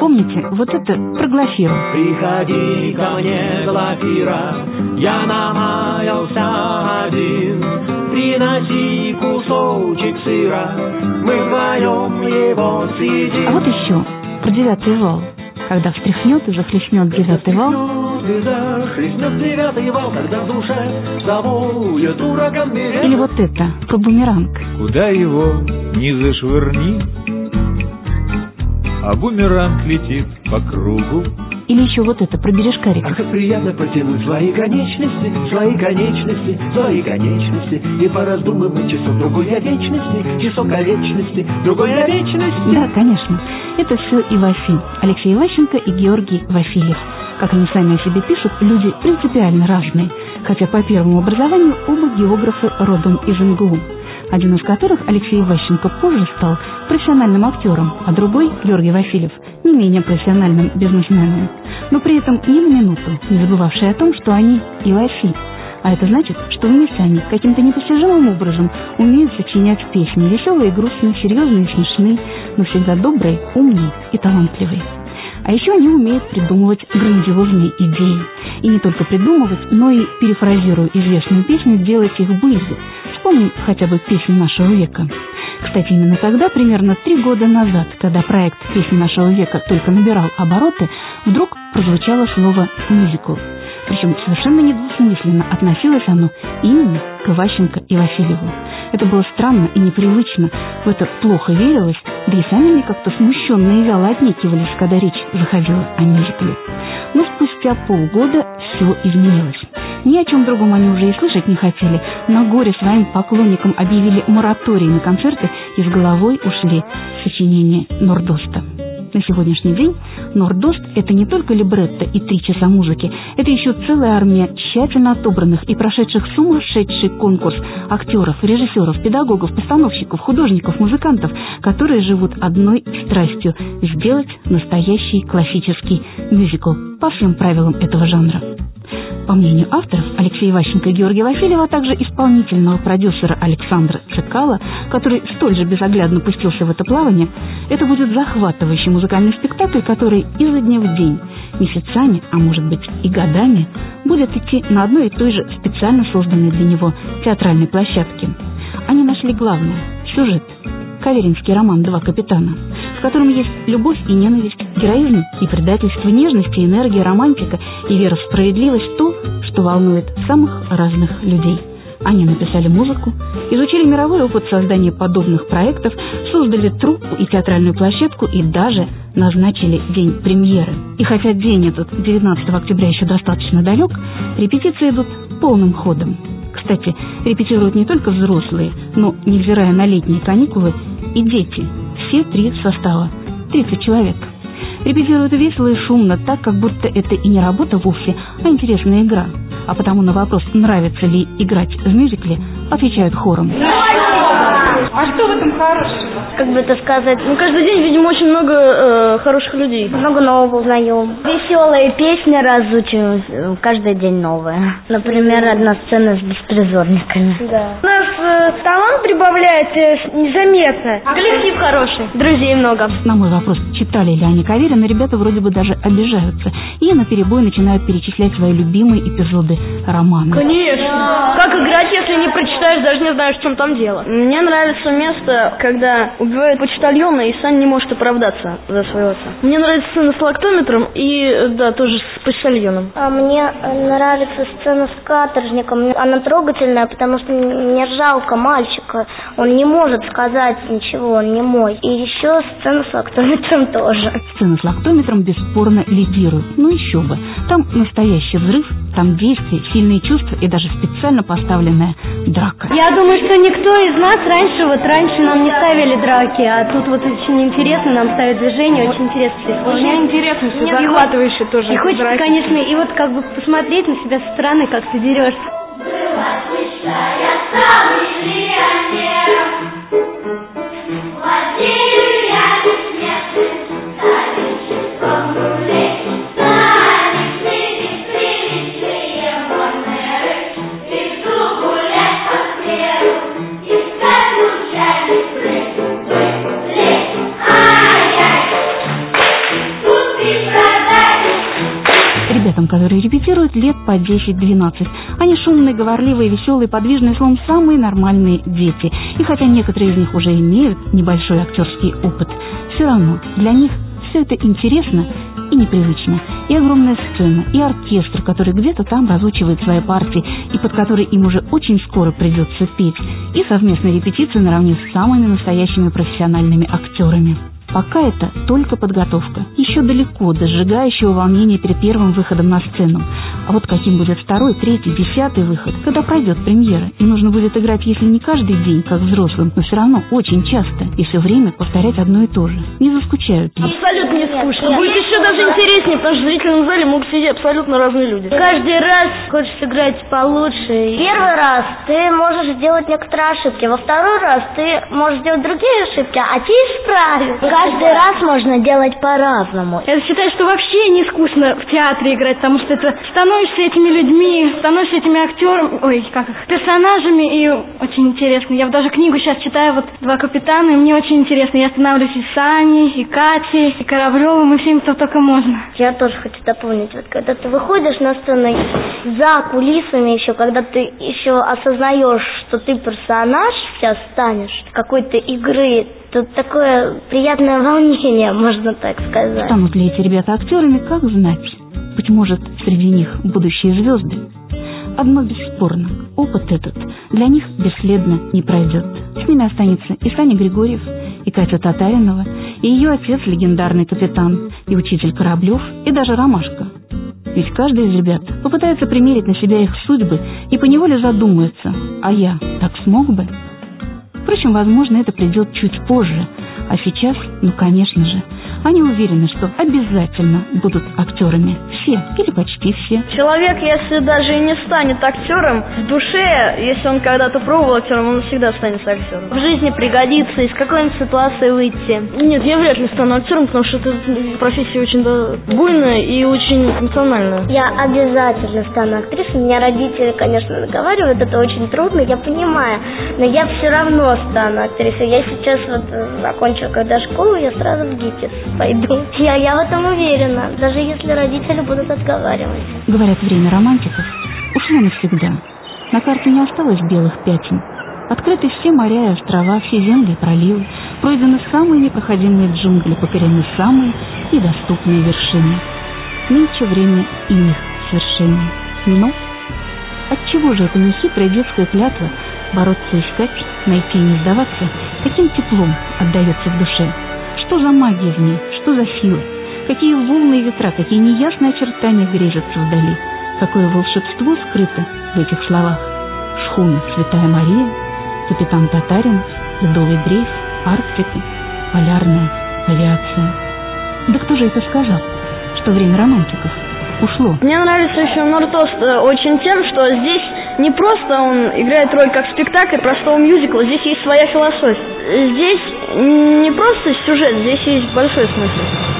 помните вот это про Глафиру. Приходи ко мне, Глафира, я намаялся один. Приноси кусочек сыра, мы вдвоем его съедим. А вот еще про 9-й вал. Когда встряхнет и захлестнет 9-й вал. Захлестнет 9-й вал, когда в душе завоет ураган берег. Или вот это про бумеранг. Куда его не зашвырни, а бумеранг летит по кругу. Или еще вот это про бережкарик. А как приятно протянуть свои конечности, свои конечности, свои конечности, и пораздумывать часок другой о вечности, часок о вечности, другой о вечности. Да, конечно. Это все Ивафиль, Алексей Иващенко и Георгий Васильев. Как они сами о себе пишут, люди принципиально разные, хотя по первому образованию оба географы родом из МГУ. Один из которых, Алексей Иващенко, позже стал профессиональным актером, а другой, Георгий Васильев, не менее профессиональным бизнесменом. Но при этом ни на минуту не забывавший о том, что они Ивафиль. А это значит, что вместе они каким-то непостижимым образом умеют сочинять песни, веселые, грустные, серьезные и смешные, но всегда добрые, умные и талантливые. А еще они умеют придумывать грандиозные идеи. И не только придумывать, но и, перефразируя известную песню, делать их былью. Вспомним хотя бы песню нашего века. Кстати, именно тогда, примерно 3 года назад, когда проект «Песни нашего века» только набирал обороты, вдруг прозвучало слово «мюзикл». Причем совершенно недвусмысленно относилось оно именно к Иващенко и Васильеву. Это было странно и непривычно, в это плохо верилось, да и сами они как-то смущенно и вяло отнекивались, когда речь заходила о мюзикле. Но спустя полгода все изменилось. Ни о чем другом они уже и слышать не хотели. На горе своим поклонникам объявили мораторий на концерты и с головой ушли в сочинение Нордоста. На сегодняшний день Нордост – это не только либретто и 3 часа музыки, это еще целая армия тщательно отобранных и прошедших сумасшедший конкурс актеров, режиссеров, педагогов, постановщиков, художников, музыкантов, которые живут одной страстью – сделать настоящий классический мюзикл по всем правилам этого жанра. По мнению авторов Алексея Иващенко и Георгия Васильева, а также исполнительного продюсера Александра Цикала, который столь же безоглядно пустился в это плавание, это будет захватывающий музыкальный спектакль, который изо дня в день, месяцами, а может быть и годами, будет идти на одной и той же специально созданной для него театральной площадке. Они нашли главное – сюжет. Каверинский роман «Два капитана», в котором есть любовь и ненависть, героизм и предательство, нежность и энергия, романтика и вера в справедливость – то, что волнует самых разных людей. Они написали музыку, изучили мировой опыт создания подобных проектов, создали труппу и театральную площадку и даже назначили день премьеры. И хотя день этот, 19 октября, еще достаточно далек, репетиции идут полным ходом. Кстати, репетируют не только взрослые, но, невзирая на летние каникулы, и дети. Все 3 состава. 30 человек. Репетируют весело и шумно, так, как будто это и не работа вовсе, а интересная игра. А потому на вопрос, нравится ли играть в мюзикле, отвечают хором. А что в этом хорошего? Как бы это сказать, каждый день видим очень много хороших людей. Много нового узнаем. Веселые песни разучиваем, каждый день новые. Например, одна сцена с беспризорниками. Да. У нас талант прибавляется незаметно. Коллектив хороший, друзей много. На мой вопрос, читали ли они Каверина, ребята вроде бы даже обижаются. И наперебой начинают перечислять свои любимые эпизоды романа. Конечно. Как играть, если не прочитаешь, даже не знаешь, в чем там дело? Мне нравится место, когда убивают почтальона, и Сань не может оправдаться за своего отца. Мне нравится сцена с лактометром и, да, тоже с почтальоном. А мне нравится сцена с каторжником. Она трогательная, потому что мне жалко мальчика. Он не может сказать ничего, он не мой. И еще сцена с лактометром тоже. Сцена с лактометром бесспорно лидирует. Ну еще бы. Там настоящий взрыв, там действия, сильные чувства и даже специально поставленная драка. Я думаю, что никто из нас раньше нам не ставили драки, а тут вот очень интересно, нам ставят движение, очень интересно. Очень интересно, все захватывающе тоже. И хочется, драки. Конечно, и вот как бы посмотреть на себя со стороны, как ты дерешься. ребятам, которые репетируют, лет по 10-12. Они шумные, говорливые, веселые, подвижные, словом, самые нормальные дети. И хотя некоторые из них уже имеют небольшой актерский опыт, все равно для них все это интересно и непривычно. И огромная сцена, и оркестр, который где-то там разучивает свои партии, и под который им уже очень скоро придется петь, и совместные репетиции наравне с самыми настоящими профессиональными актерами. Пока это только подготовка. Еще далеко до сжигающего волнения перед первым выходом на сцену. А вот каким будет второй, третий, 10-й выход, когда пройдет премьера, и нужно будет играть, если не каждый день, как взрослым, но все равно очень часто, и все время повторять одно и то же. Не заскучают ли? Абсолютно не скучно. Будет еще даже интереснее, потому что в зрительном зале могут сидеть абсолютно разные люди. Каждый раз хочешь сыграть получше. Первый раз ты можешь сделать некоторые ошибки, во второй раз ты можешь сделать другие ошибки, а те исправишь. Каждый раз можно делать по-разному. Я считаю, что вообще не скучно в театре играть, потому что это становишься этими людьми, становишься этими актерами, персонажами, и очень интересно. Я даже книгу сейчас читаю, вот «Два капитана», и мне очень интересно. Я становлюсь и Саней, и Катей, и Кораблевым, и всем, кто только можно. Я тоже хочу дополнить, вот когда ты выходишь на сцену за кулисами еще, когда ты еще осознаешь, что ты персонаж сейчас станешь какой-то игры, тут такое приятное волнение, можно так сказать. Станут ли эти ребята актерами, как знать? Быть может, среди них будущие звезды? Одно бесспорно, опыт этот для них бесследно не пройдет. С ними останется и Саня Григорьев, и Катя Татаринова, и ее отец, легендарный капитан, и учитель Кораблев, и даже Ромашка. Ведь каждый из ребят попытается примерить на себя их судьбы и поневоле задумается, а я так смог бы? Впрочем, возможно, это придет чуть позже. А сейчас, конечно же, они уверены, что обязательно будут актерами. Все или почти все. Человек, если даже и не станет актером, в душе, если он когда-то пробовал актером, он всегда станет актером. В жизни пригодится из какой-нибудь ситуации выйти. Нет, я вряд ли стану актером, потому что эта профессия очень буйная и очень эмоциональная. Я обязательно стану актрисой. Меня родители, конечно, наговаривают, это очень трудно, я понимаю. Но я все равно стану актрисой. Я сейчас закончу когда школу, я сразу в ГИТИС пойду. Я в этом уверена, даже если родители будут отговаривать. Говорят, время романтиков ушло навсегда. На карте не осталось белых пятен. Открыты все моря и острова, все земли и проливы. Пройдены самые непроходимые джунгли, покорены самые недоступные вершины. Нынче время иных свершений. Но отчего же эта нехитрая детская клятва бороться, искать, найти и не сдаваться таким теплом отдается в душе? Что за магия в ней? Что за сила? Какие волны и ветра, какие неясные очертания грезятся вдали? Какое волшебство скрыто в этих словах? Шхуна «Святая Мария», капитан Татарин, ледовый дрейф, Арктика, полярная авиация. Да кто же это сказал, что время романтиков ушло? Мне нравится еще Нортост очень тем, что здесь не просто он играет роль как спектакль простого мюзикла, здесь есть своя философия. Здесь не просто сюжет, здесь есть большой смысл.